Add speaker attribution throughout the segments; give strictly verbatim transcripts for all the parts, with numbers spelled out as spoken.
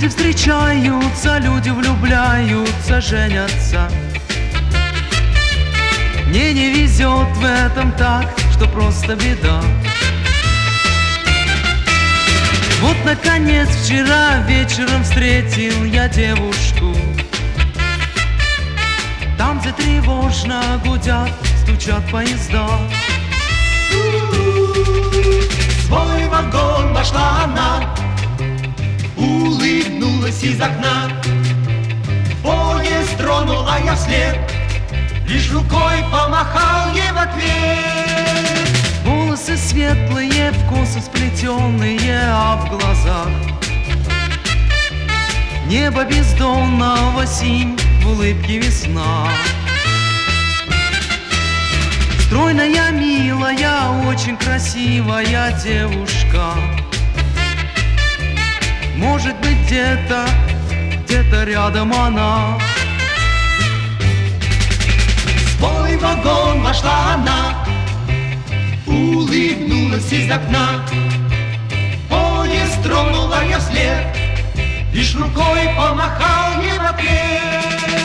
Speaker 1: Люди встречаются, люди влюбляются, женятся. Мне не везет в этом так, что просто беда. Вот, наконец, вчера вечером встретил я девушку. Там, где тревожно гудят, стучат поезда.
Speaker 2: Свой вагон вошла она, улыбнулась из окна. Поезд тронула я вслед, лишь рукой помахал ей в ответ.
Speaker 1: Волосы светлые, в косы сплетенные, а в глазах небо бездонного синь, в улыбке весна. Стройная, милая, очень красивая девушка. Может быть, где-то, где-то рядом она.
Speaker 2: В свой вагон вошла она, улыбнулась из окна. Поезд тронула я вслед, лишь рукой помахал ей в ответ.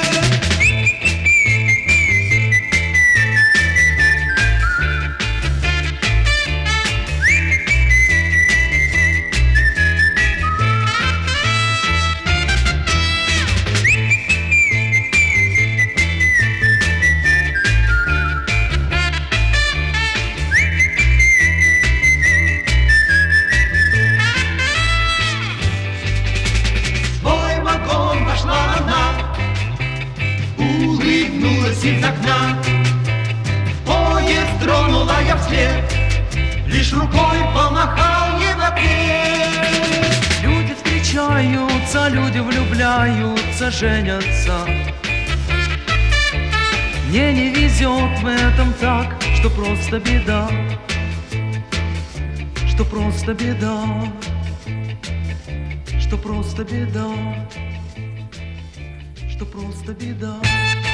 Speaker 2: Улыбнулась из окна, поезд тронула я вслед, лишь рукой помахал ей в ответ.
Speaker 1: Люди встречаются, люди влюбляются, женятся. Мне не везет в этом так, что просто беда, что просто беда, что просто беда, что просто беда.